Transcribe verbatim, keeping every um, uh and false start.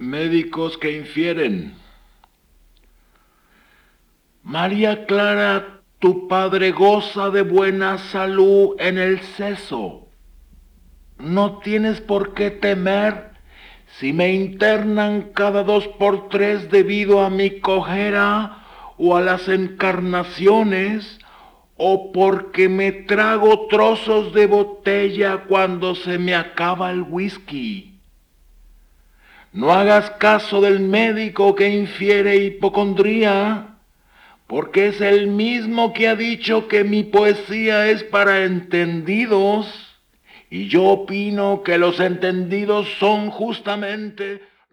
Médicos que infieren. María Clara, tu padre goza de buena salud en el seso. No tienes por qué temer si me internan cada dos por tres debido a mi cojera o a las encarnaciones, o porque me trago trozos de botella cuando se me acaba el whisky. No hagas caso del médico que infiere hipocondría, porque es el mismo que ha dicho que mi poesía es para entendidos, y yo opino que los entendidos son justamente